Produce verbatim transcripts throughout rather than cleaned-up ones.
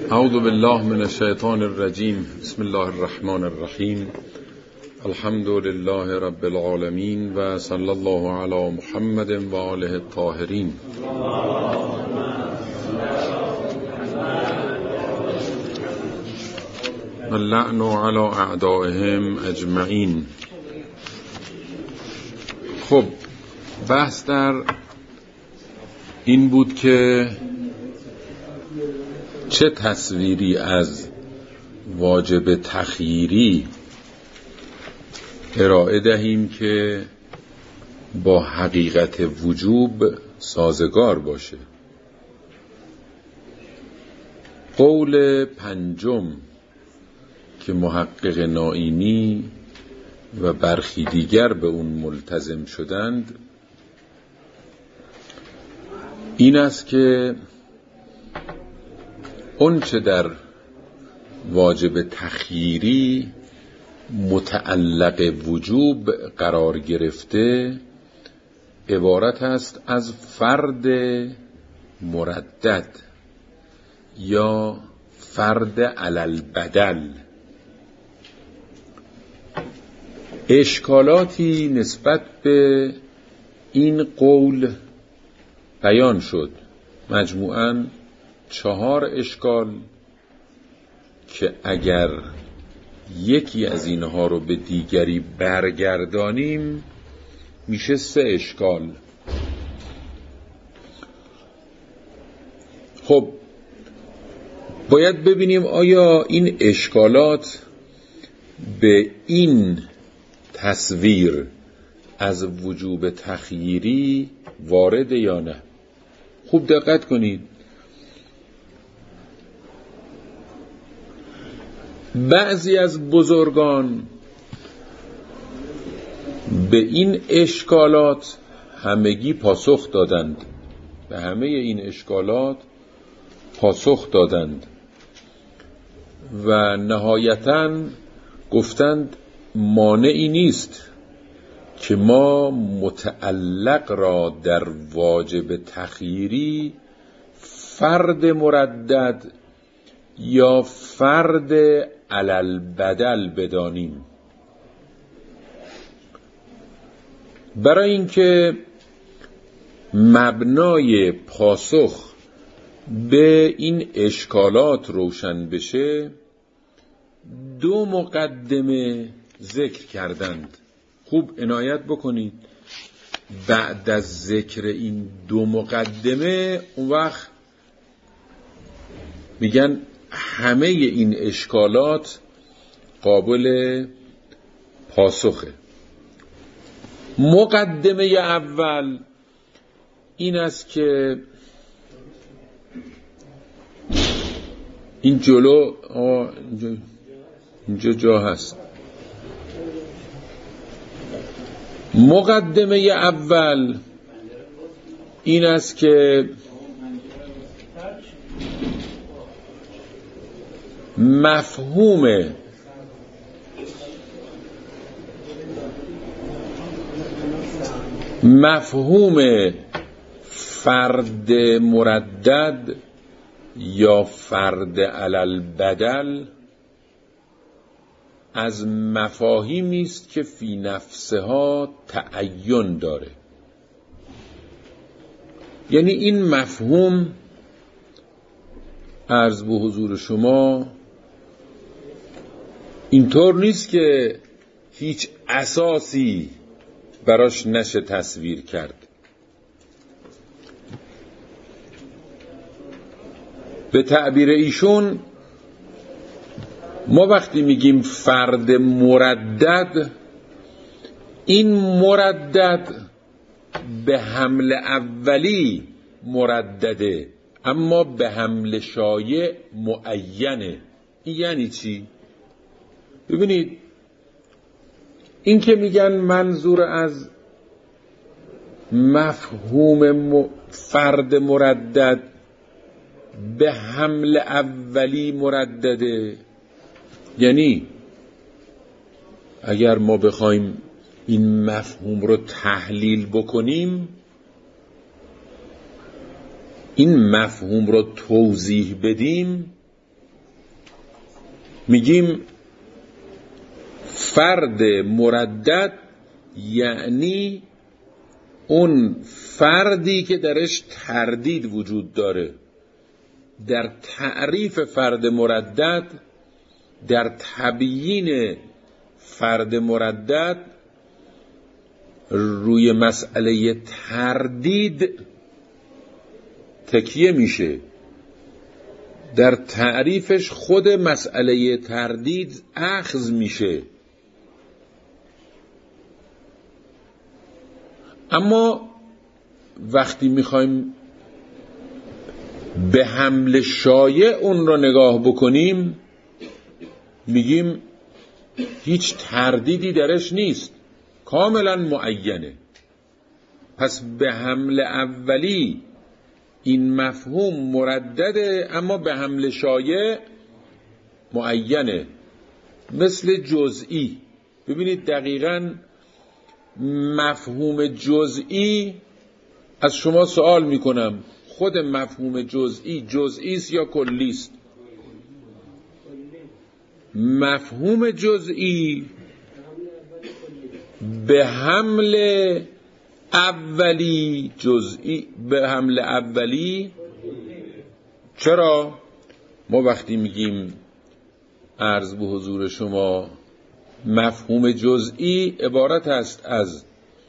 اعوذ بالله من الشیطان الرجیم. بسم الله الرحمن الرحیم. الحمد لله رب العالمین و صلی الله علی محمد و آله الطاهرین. اللعن علی اعدائهم اجمعین. خب بحث در این بود که چه تصویری از واجب تخییری ارائه دهیم که با حقیقت وجوب سازگار باشه. قول پنجم که محقق نائینی و برخی دیگر به اون ملتزم شدند این است که اون چه در واجب تخییری متعلق وجوب قرار گرفته عبارت است از فرد مردد یا فرد علل بدل. اشکالاتی نسبت به این قول بیان شد، مجموعاً چهار اشکال که اگر یکی از اینها رو به دیگری برگردانیم میشه سه اشکال. خب باید ببینیم آیا این اشکالات به این تصویر از وجوب تخییری وارد یا نه. خوب دقت کنید، بعضی از بزرگان به این اشکالات همگی پاسخ دادند، به همه این اشکالات پاسخ دادند و نهایتاً گفتند مانعی نیست که ما متعلق را در واجب تخییری فرد مردد یا فرد علل بدل بدانیم. برای اینکه مبنای پاسخ به این اشکالات روشن بشه دو مقدمه ذکر کردند. خوب عنایت بکنید، بعد از ذکر این دو مقدمه اون وقت میگن همه این اشکالات قابل پاسخه. مقدمه اول این است که این جلو آه اینجا, اینجا جا هست. مقدمه اول این است که مفهوم مفهوم فرد مردد یا فرد علل بدل از مفاهیمی است که فی نفسها تعین داره. یعنی این مفهوم عرض به حضور شما اینطور نیست که هیچ اساسی براش نشه تصویر کرد. به تعبیر ایشون ما وقتی میگیم فرد مردد، این مردد به حمل اولی مردده اما به حمل شایع معینه. این یعنی چی؟ ببینید، این که میگن منظور از مفهوم فرد مردد به حمل اولی مردده، یعنی اگر ما بخوایم این مفهوم رو تحلیل بکنیم، این مفهوم رو توضیح بدیم، میگیم فرد مردد یعنی اون فردی که درش تردید وجود داره. در تعریف فرد مردد، در تبیین فرد مردد روی مسئله تردید تکیه میشه. در تعریفش خود مسئله تردید اخذ میشه. اما وقتی میخوایم به حمل شایع اون را نگاه بکنیم، میگیم هیچ تردیدی درش نیست، کاملا معینه. پس به حمل اولی این مفهوم مردده، اما به حمل شایع معینه. مثل جزئی. ببینید دقیقاً مفهوم جزئی، از شما سوال میکنم، خود مفهوم جزئی جزئی است یا کلی است؟ مفهوم جزئی به حمل اولی جزئی، به حمل اولی. چرا؟ ما وقتی میگیم عرض به حضور شما مفهوم جزئی عبارت است از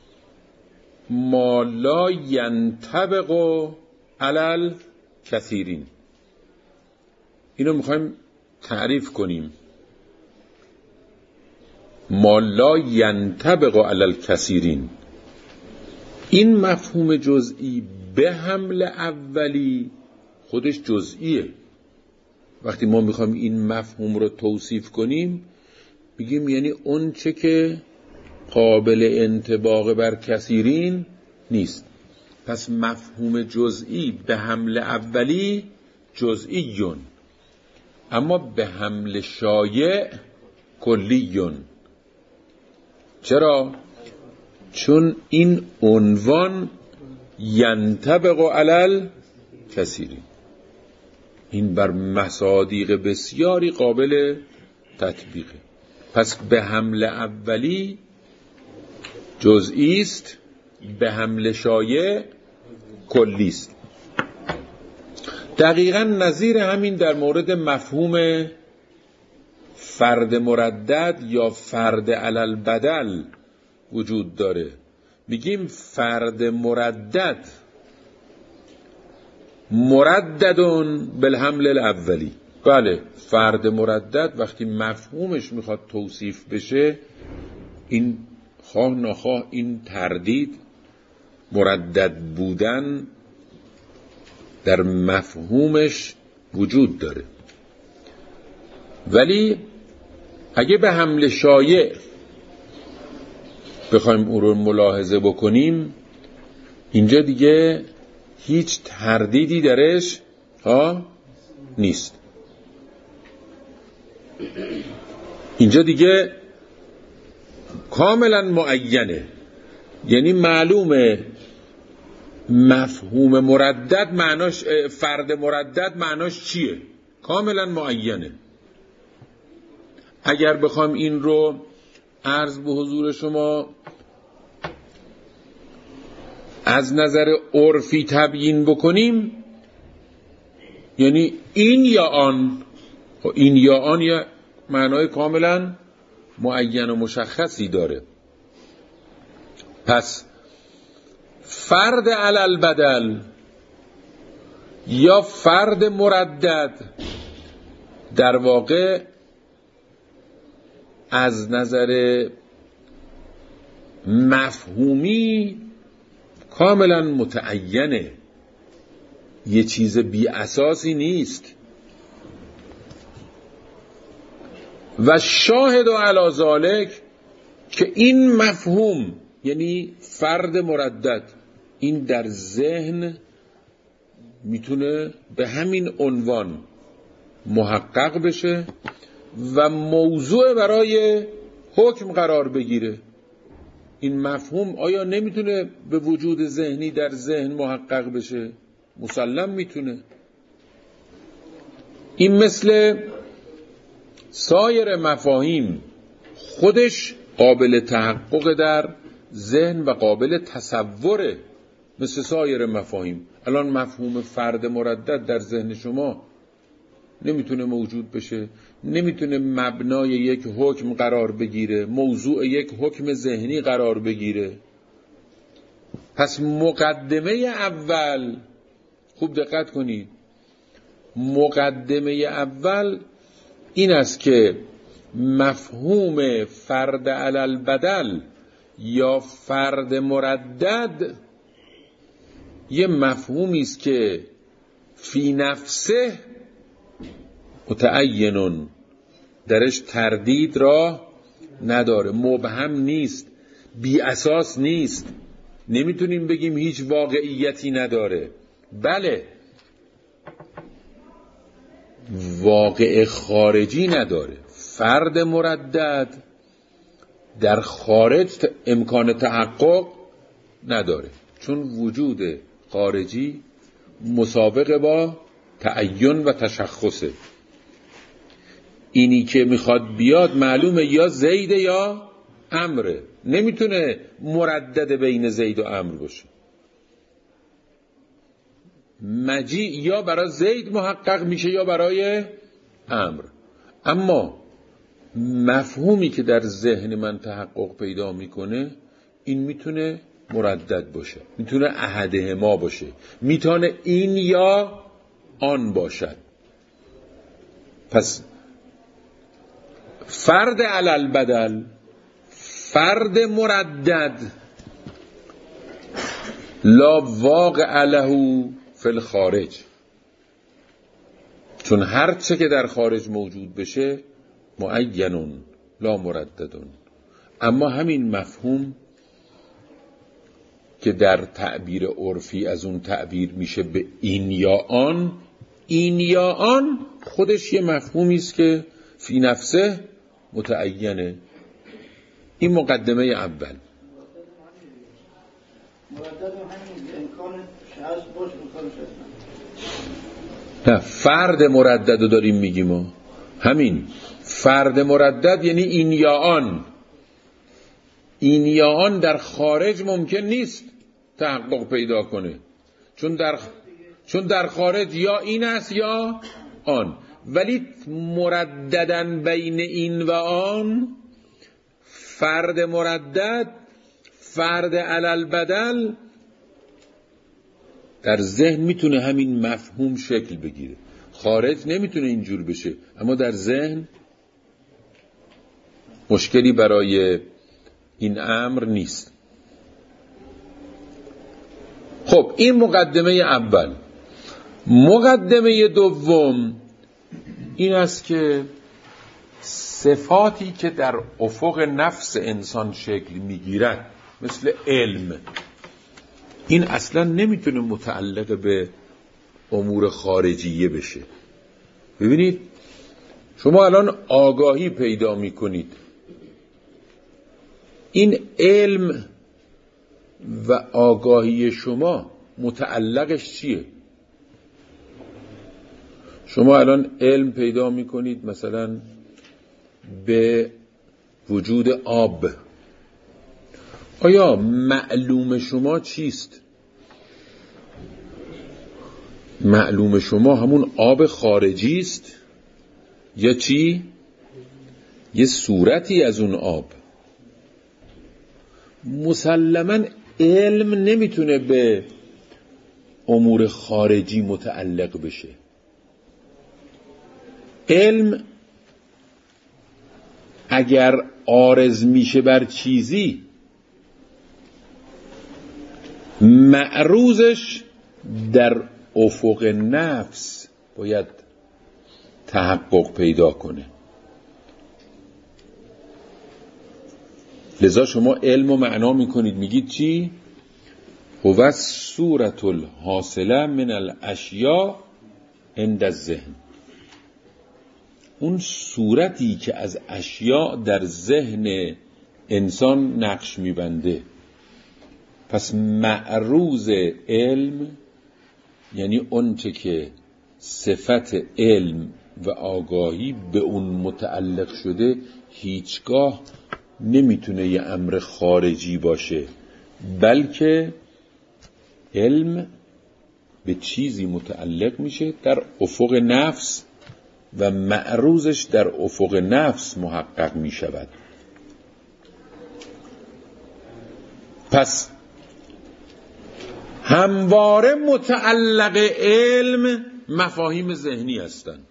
ما لا ینطبق علی الکثیرین. اینو میخوایم تعریف کنیم. ما لا ینطبق علی الکثیرین، این مفهوم جزئی به حمل اولی خودش جزئیه. وقتی ما میخوایم این مفهوم رو توصیف کنیم، میگیم یعنی اون چه که قابل انطباق بر کثیرین نیست. پس مفهوم جزئی به حمل اولی جزئیون، اما به حمل شایع کلیون. چرا؟ چون این عنوان ینطبق علی الکثیرین، این بر مصادیق بسیاری قابل تطبیقه. پس به حمل اولی جزئی است، به حمل شایع کلی است. دقیقاً نظیر همین در مورد مفهوم فرد مردد یا فرد علی البدل وجود داره. میگیم فرد مردد مرددون بالحمل الاولی. بله، فرد مردد وقتی مفهومش میخواد توصیف بشه، این خواه نخواه این تردید، مردد بودن در مفهومش وجود داره. ولی اگه به حمل شایع بخوایم او رو ملاحظه بکنیم، اینجا دیگه هیچ تردیدی درش ها نیست. اینجا دیگه کاملا معینه، یعنی معلومه مفهوم مردد معناش، فرد مردد معناش چیه، کاملا معینه. اگر بخوام این رو عرض به حضور شما از نظر عرفی تبیین بکنیم، یعنی این یا آن، این یا آن یا معنای کاملا معین و مشخصی داره. پس فرد علی البدل یا فرد مردد در واقع از نظر مفهومی کاملا متعینه، یه چیز بی اساسی نیست. و شاهد علی ذالک که این مفهوم یعنی فرد مردد، این در ذهن میتونه به همین عنوان محقق بشه و موضوع برای حکم قرار بگیره. این مفهوم آیا نمیتونه به وجود ذهنی در ذهن محقق بشه؟ مسلم میتونه. این مثل سایر مفاهیم خودش قابل تحقق در ذهن و قابل تصوره مثل سایر مفاهیم. الان مفهوم فرد مردد در ذهن شما نمیتونه موجود بشه، نمیتونه مبنای یک حکم قرار بگیره، موضوع یک حکم ذهنی قرار بگیره. پس مقدمه اول، خوب دقت کنید، مقدمه اول این است که مفهوم فرد علی البدل یا فرد مردد یه مفهومی است که فی نفسه متعینن، درش تردید را نداره، مبهم نیست، بی اساس نیست، نمیتونیم بگیم هیچ واقعیتی نداره. بله، واقع خارجی نداره. فرد مردد در خارج امکان تحقق نداره، چون وجود خارجی مسابقه با تعین و تشخصه. اینی که میخواد بیاد معلومه یا زید یا امره، نمیتونه مردد بین زید و امر باشه. مجیع یا برای زید محقق میشه یا برای امر. اما مفهومی که در ذهن من تحقق پیدا میکنه این میتونه مردد باشه، میتونه احدهما باشه، میتونه این یا آن باشد. پس فرد علی البدل، فرد مردد لا واقع له فی الخارج، چون هر چه که در خارج موجود بشه معینون لا مرددون. اما همین مفهوم که در تعبیر عرفی از اون تعبیر میشه به این یا آن، این یا آن خودش یه مفهومی است که فی نفسه متعینه. این مقدمه اول. نه، فرد مردد رو داریم میگیم ما. همین فرد مردد یعنی این یا آن. این یا آن در خارج ممکن نیست تحقق پیدا کنه، چون در چون در خارج یا این است یا آن. ولی مرددن بین این و آن، فرد مردد، فرد علی البدل در ذهن میتونه همین مفهوم شکل بگیره. خارج نمیتونه اینجور بشه، اما در ذهن مشکلی برای این امر نیست. خب این مقدمه اول. مقدمه دوم این است که صفاتی که در افق نفس انسان شکل میگیرد مثل علم، این اصلا نمیتونه متعلق به امور خارجیه بشه. ببینید شما الان آگاهی پیدا میکنید، این علم و آگاهی شما متعلقش چیه؟ شما الان علم پیدا میکنید مثلا به وجود آب. آیا معلوم شما چیست؟ معلوم شما همون آب خارجی است یا چی؟ یه صورتی از اون آب. مسلماً علم نمیتونه به امور خارجی متعلق بشه. علم اگر عارض میشه بر چیزی، معروضش در افق نفس باید تحقق پیدا کنه. لذا شما علم و معنا میکنید، میگید چی؟ هو الصورة الحاصله من الاشیاء عند الذهن. اون صورتی که از اشیاء در ذهن انسان نقش میبنده. پس معروض علم یعنی اون چه که صفت علم و آگاهی به اون متعلق شده هیچگاه نمیتونه یه امر خارجی باشه، بلکه علم به چیزی متعلق میشه در افق نفس و معروضش در افق نفس محقق میشود. پس همواره متعلق علم مفاهیم ذهنی هستند.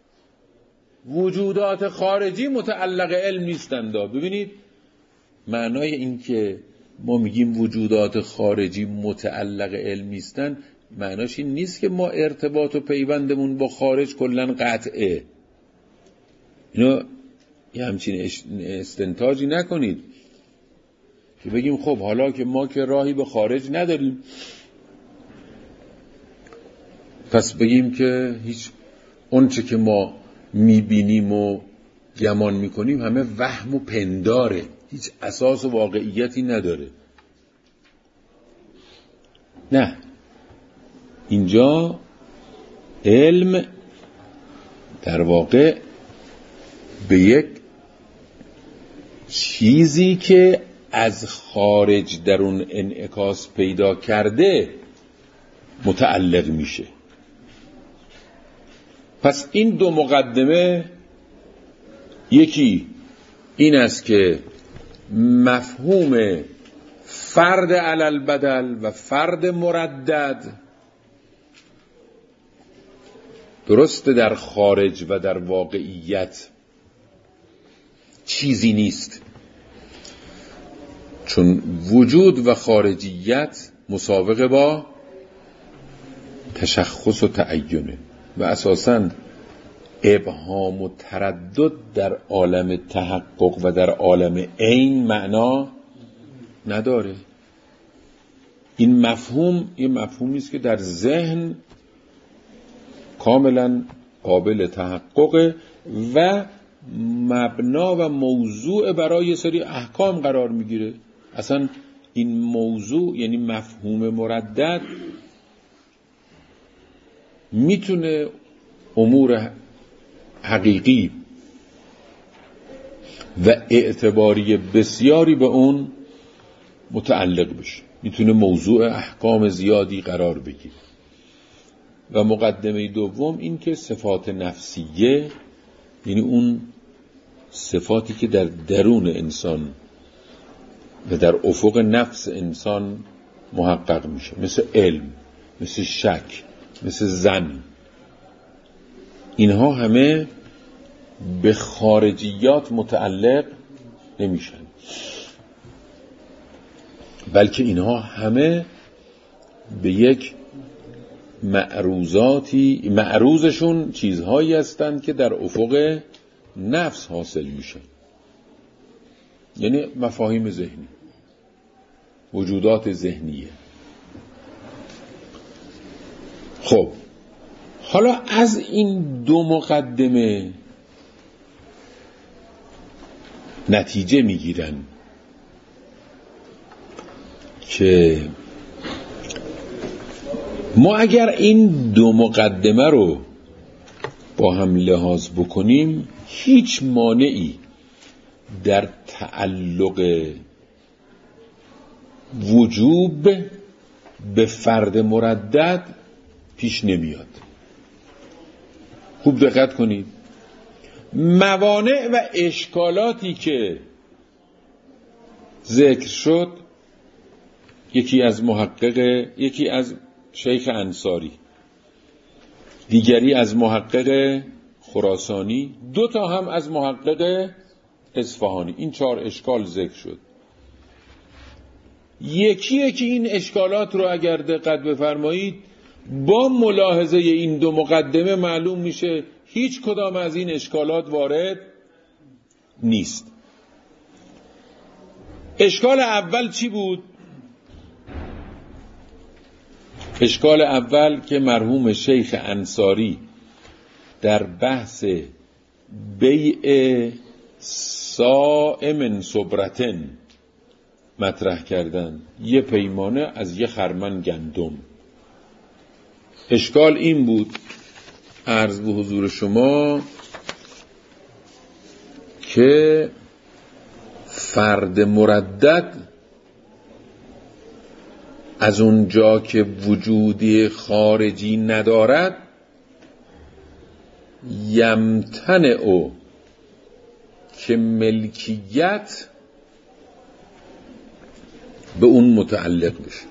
وجودات خارجی متعلق علم نیستند. ببینید معنای این که ما میگیم وجودات خارجی متعلق علم نیستند، معناش این نیست که ما ارتباط و پیوندمون با خارج کلن قطعه. اینو یه همچین استنتاجی نکنید که بگیم خب حالا که ما که راهی به خارج نداریم پس بگیم که هیچ اون چه که ما میبینیم و گمان میکنیم همه وهم و پنداره، هیچ اساس و واقعیتی نداره. نه، اینجا علم در واقع به یک چیزی که از خارج در اون انعکاس پیدا کرده متعلق میشه. پس این دو مقدمه، یکی این است که مفهوم فرد علل بدل و فرد مردد درست در خارج و در واقعیت چیزی نیست، چون وجود و خارجیت مساوقه با تشخص و تعینه و اساساً ابهام و تردد در عالم تحقق و در عالم عین معنا نداره. این مفهوم یه مفهومی است که در ذهن کاملا قابل تحقق و مبنا و موضوع برای یه سری احکام قرار میگیره. اصلا این موضوع یعنی مفهوم مردد میتونه امور حقیقی و اعتباری بسیاری به اون متعلق بشه، میتونه موضوع احکام زیادی قرار بگیره. و مقدمه دوم این که صفات نفسیه، یعنی اون صفاتی که در درون انسان و در افق نفس انسان محقق میشه، مثل علم، مثل شک، مثل ظن، اینها همه به خارجیات متعلق نمیشن، بلکه اینها همه به یک معروضاتی، معروضشون چیزهایی هستند که در افق نفس حاصل میشن، یعنی مفاهیم ذهنی، وجودات ذهنیه. خب حالا از این دو مقدمه نتیجه میگیرن که ما اگر این دو مقدمه رو با هم لحاظ بکنیم هیچ مانعی در تعلق وجوب به فرد مردد پیش نمیاد. خوب دقت کنید، موانع و اشکالاتی که ذکر شد، یکی از محقق، یکی از شیخ انصاری، دیگری از محقق خراسانی، دو تا هم از محقق اصفهانی، این چهار اشکال ذکر شد. یکی یکی این اشکالات رو اگر دقت بفرمایید با ملاحظه این دو مقدمه معلوم میشه هیچ کدام از این اشکالات وارد نیست. اشکال اول چی بود؟ اشکال اول که مرحوم شیخ انصاری در بحث بیع صائم صبرتن مطرح کردن، یه پیمانه از یه خرمن گندم. اشکال این بود عرض به حضور شما که فرد مردد از اونجا که وجودی خارجی ندارد یمتنع که ملکیت به اون متعلق بشه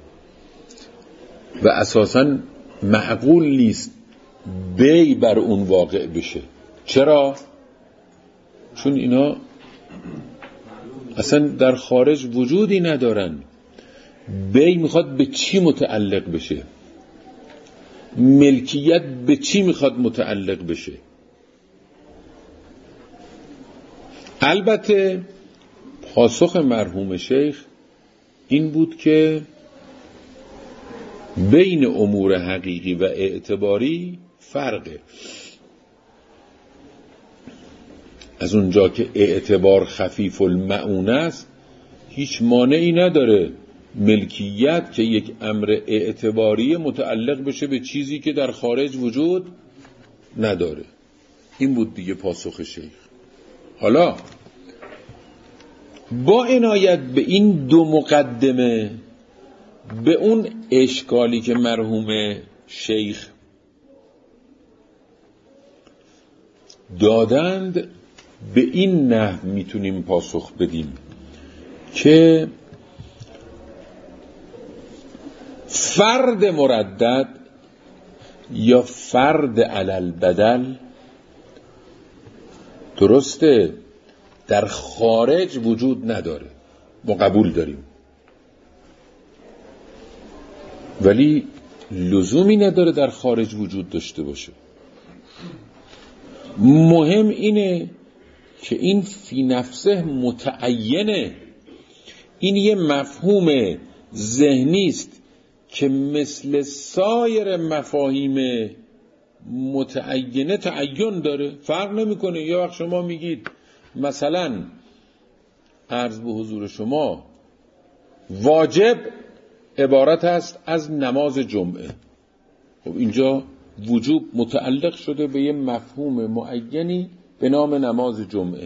و اساساً معقول نیست بی بر اون واقع بشه. چرا؟ چون اینا اصلا در خارج وجودی ندارن. بی میخواد به چی متعلق بشه؟ ملکیت به چی میخواد متعلق بشه؟ البته پاسخ مرحوم شیخ این بود که بین امور حقیقی و اعتباری فرقه. از اونجا که اعتبار خفیف المعون است هیچ مانعی نداره ملکیت که یک امر اعتباری متعلق بشه به چیزی که در خارج وجود نداره. این بود دیگه پاسخ شیخ. حالا با عنایت به این دو مقدمه به اون اشکالی که مرحوم شیخ دادند به این نحو میتونیم پاسخ بدیم که فرد مردد یا فرد علل بدل درسته در خارج وجود نداره، ما قبول داریم، ولی لزومی نداره در خارج وجود داشته باشه. مهم اینه که این فی نفسه متعینه. این یه مفهوم ذهنی است که مثل سایر مفاهیم متعینه تعین داره، فرق نمیکنه. یه وقت شما میگید مثلا عرض به حضور شما واجب عبارت است از نماز جمعه. خب اینجا وجوب متعلق شده به یه مفهوم معینی به نام نماز جمعه.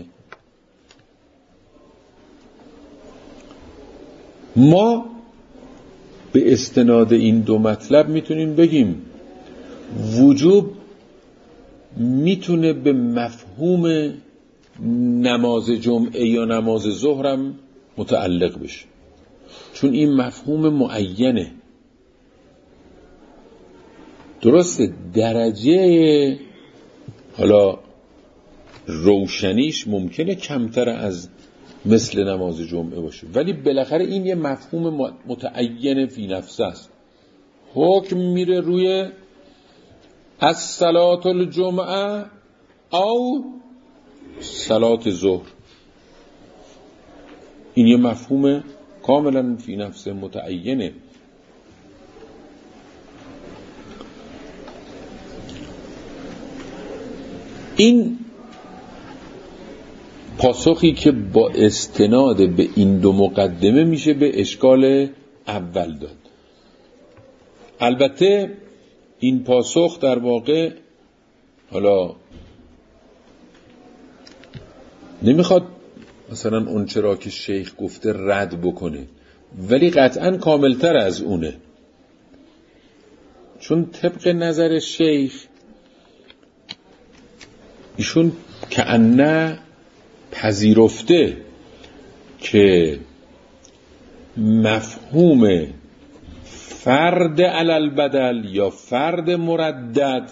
ما به استناد این دو مطلب میتونیم بگیم وجوب میتونه به مفهوم نماز جمعه یا نماز ظهرم متعلق بشه، چون این مفهوم معینه. درسته درجه حالا روشنیش ممکنه کمتر از مثل نماز جمعه باشه، ولی بالاخره این یه مفهوم متعین فی نفسه است. حکم میره روی از صلات الجمعه او صلات ظهر. این یه مفهوم کاملا فی نفسه متعینه. این پاسخی که با استناد به این دو مقدمه میشه به اشکال اول داد. البته این پاسخ در واقع حالا نمیخواد مثلا اون چرا که شیخ گفته رد بکنه، ولی قطعا کاملتر از اونه، چون طبق نظر شیخ ایشون کأنه پذیرفته که مفهوم فرد علل بدل یا فرد مردد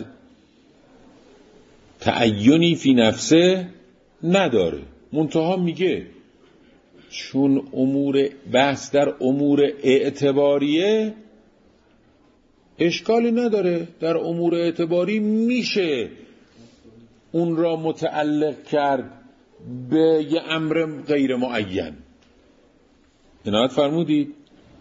تعینی فی نفسه نداره. منتها میگه چون امور بحث در امور اعتباریه اشکالی نداره، در امور اعتباری میشه اون را متعلق کرد به یه امر غیر معین. عنایت فرمودید؟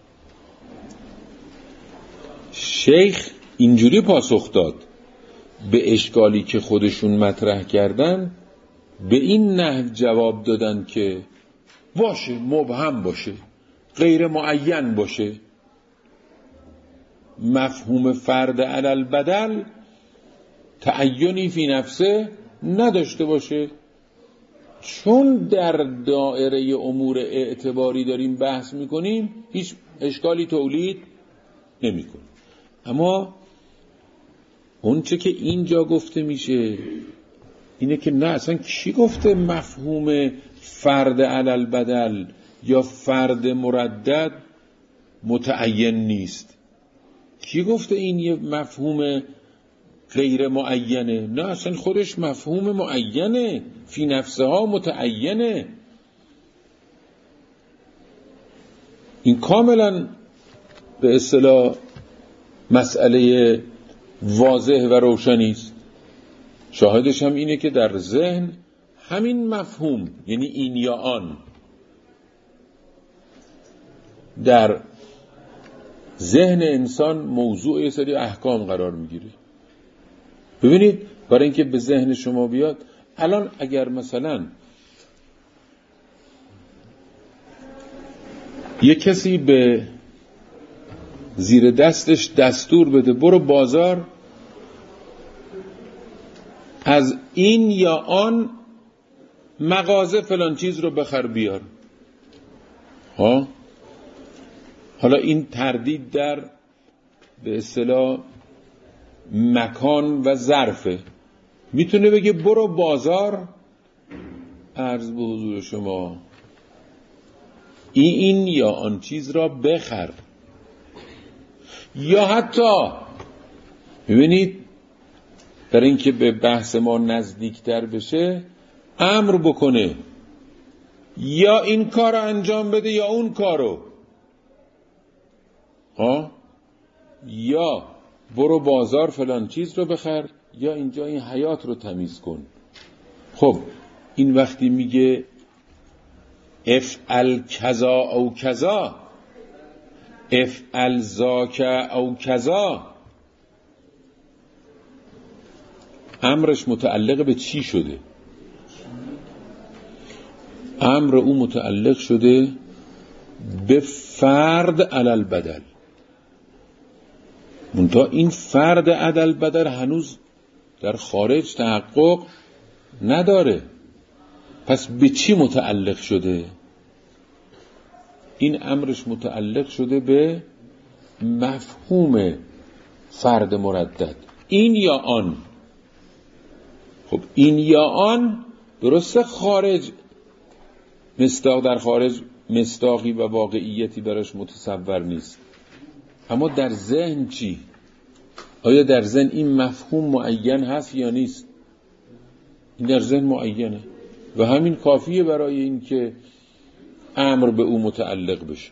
شیخ اینجوری پاسخ داد به اشکالی که خودشون مطرح کردن، به این نحو جواب دادن که باشه مبهم باشه، غیر معین باشه، مفهوم فرد علل بدل تعینی فی نفسه نداشته باشه. چون در دایره امور اعتباری داریم بحث میکنیم هیچ اشکالی تولید نمیکنه. اما اون چه که اینجا گفته میشه اینه که نه، اصلا کی گفته مفهوم فرد علل بدل یا فرد مردد متعین نیست؟ کی گفته این یه مفهوم غیر معینه؟ نه، اصلا خودش مفهوم معینه، فی نفسه ها متعینه. این کاملا به اصطلاح مسئله واضح و روشنی است. شاهدش هم اینه که در ذهن همین مفهوم، یعنی این یا آن، در ذهن انسان موضوع یه سری احکام قرار میگیره. ببینید، برای اینکه به ذهن شما بیاد، الان اگر مثلا یه کسی به زیر دستش دستور بده برو بازار از این یا آن مغازه فلان چیز رو بخر بیار، ها، حالا این تردید در به اصطلاح مکان و ظرفه. میتونه بگه برو بازار، عرض به حضور شما این این یا آن چیز را بخر. یا حتی ببینید، در اینکه به بحث ما نزدیکتر بشه، امر بکنه یا این کار رو انجام بده یا اون کارو، ها، یا برو بازار فلان چیز رو بخر یا اینجا این حیات رو تمیز کن. خب این وقتی میگه افعل کذا او کذا، افعل ذاک او کذا، امرش متعلق به چی شده؟ امر او متعلق شده به فرد علل بدل. منتها این فرد علل بدل هنوز در خارج تحقق نداره. پس به چی متعلق شده؟ این امرش متعلق شده به مفهوم فرد مردد، این یا آن. خب این یا آن درسته خارج مصداق، در خارج مصداقی و واقعیتی براش متصور نیست، اما در ذهن چی؟ آیا در ذهن این مفهوم معین هست یا نیست؟ این در ذهن معینه و همین کافیه برای این که امر به او متعلق بشه.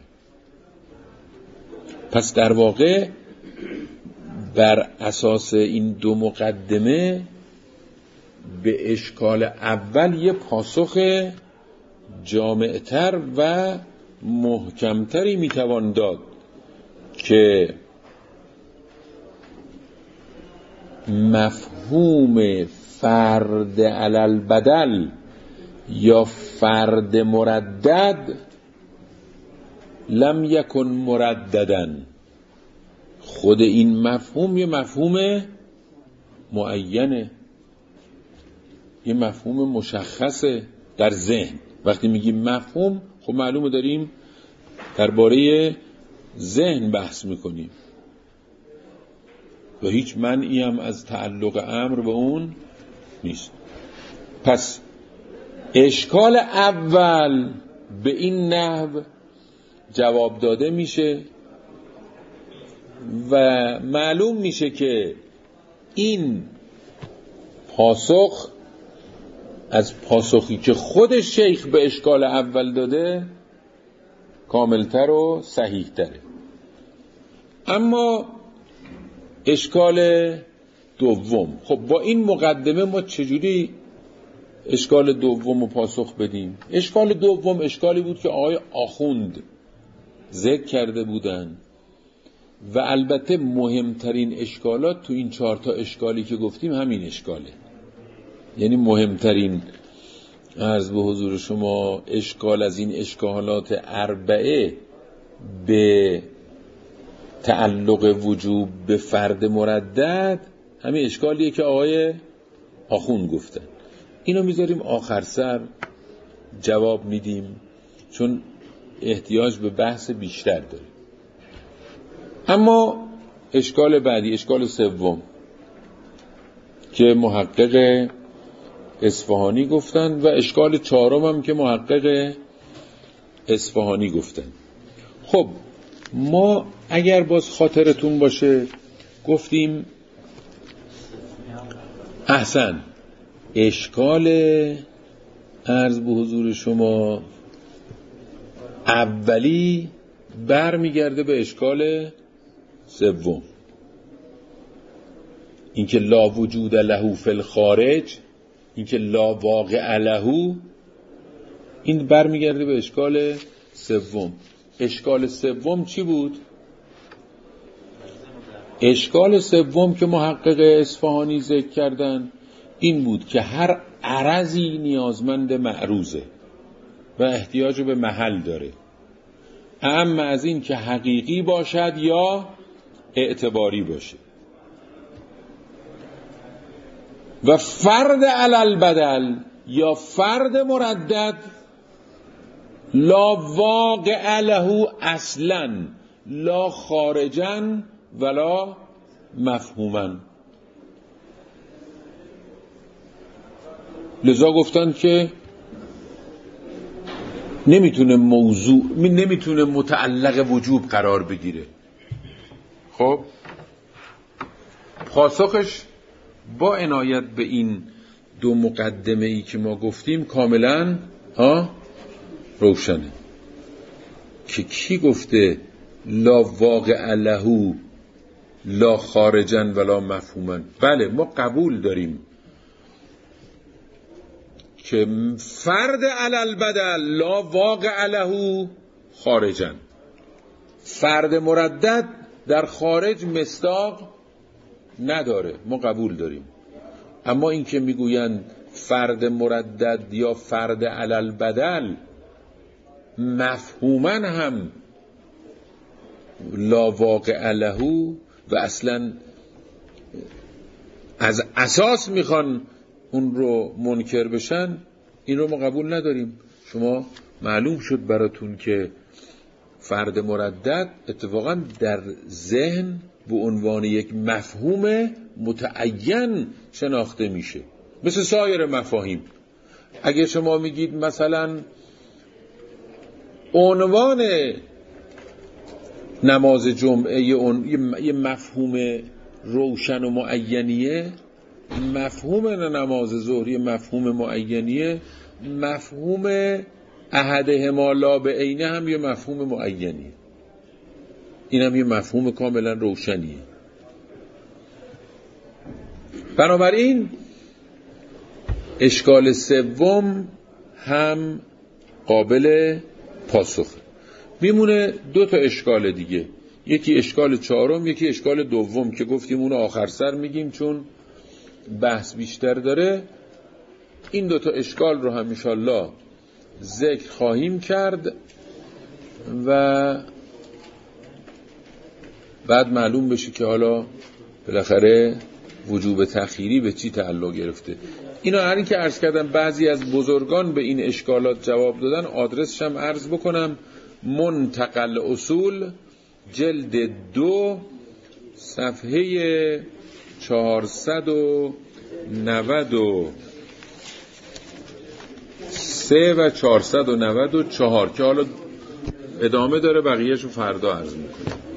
پس در واقع بر اساس این دو مقدمه به اشکال اول یه پاسخ جامعتر و محکمتری میتوان داد که مفهوم فرد علل بدل یا فرد مردد لم یکن مرددن. خود این مفهوم یه مفهوم معینه، یه مفهوم مشخصه در ذهن. وقتی میگیم مفهوم، خب معلومه داریم درباره ذهن بحث میکنیم و هیچ منعی هم از تعلق امر به اون نیست. پس اشکال اول به این نحو جواب داده میشه و معلوم میشه که این پاسخ از پاسخی که خود شیخ به اشکال اول داده کاملتر و صحیح تره. اما اشکال دوم، خب با این مقدمه ما چجوری اشکال دوم رو پاسخ بدیم؟ اشکال دوم اشکالی بود که آقای آخوند ذکر کرده بودن و البته مهمترین اشکالات تو این چهار تا اشکالی که گفتیم همین اشکاله. یعنی مهمترین، عرض به حضور شما، اشکال از این اشکالات اربعه به تعلق وجوب به فرد مردد همین اشکالیه که آقای آخوند گفتن. اینو میذاریم آخر سر جواب میدیم، چون احتیاج به بحث بیشتر داره. اما اشکال بعدی، اشکال سوم که محقق اصفهانی گفتن و اشکال چهارم هم که محقق اصفهانی گفتن. خب ما اگر باز خاطرتون باشه گفتیم احسن اشکال عرض به حضور شما اولی بر میگرده به اشکال سوم، اینکه لا وجود له فی الخارج، اینکه لا واقع له، این بر میگرده به اشکال سوم. اشکال سوم چی بود؟ اشکال سوم که محقق اصفهانی ذکر کردن این بود که هر عرضی نیازمند معروضه و احتیاج به محل داره، اما از این که حقیقی باشد یا اعتباری باشه. و فرد علل بدل یا فرد مردد لا واقع له اصلا لا خارجا ولا مفهوما. لذا گفتن که نمیتونه موضوع نمیتونه متعلق وجوب قرار بگیره. خب پاسخش با عنایت به این دو مقدمه ای که ما گفتیم کاملا ها روشنه که کی گفته لا واقع له لا خارجا ولا مفهوما. بله ما قبول داریم که فرد علل بدل لا واقع له خارجا، فرد مردد در خارج مصداق نداره، ما قبول داریم. اما این که میگویند فرد مردد یا فرد علل بدل مفهوما هم لا واقع له و اصلا از اساس میخوان اون رو منکر بشن، این رو ما قبول نداریم. شما معلوم شد براتون که فرد مردد اتفاقا در ذهن به عنوان یک مفهوم متعین شناخته میشه مثل سایر مفاهیم. اگه شما میگید مثلا عنوان نماز جمعه یه مفهوم روشن و معینیه، مفهوم نماز ظهر یه مفهوم معینیه، مفهوم احدهما لا به عینه هم یه مفهوم معینیه، این هم یه مفهوم کاملا روشنیه. بنابراین اشکال سوم هم قابل پاسخ. میمونه دو تا اشکال دیگه، یکی اشکال چهارم یکی اشکال دوم که گفتیم اونو آخر سر میگیم چون بحث بیشتر داره. این دو تا اشکال رو هم انشالله ذکر خواهیم کرد و بعد معلوم بشه که حالا بالاخره وجوب تأخیری به چی تعلق گرفته. اینا هر این که عرض کردم بعضی از بزرگان به این اشکالات جواب دادن، آدرسش هم عرض بکنم: منتقل اصول جلد دو صفحه چهارصد و نود و سه و چهارصد و نود و چهار که حالا ادامه داره، بقیه‌شو فردا عرض میکنم.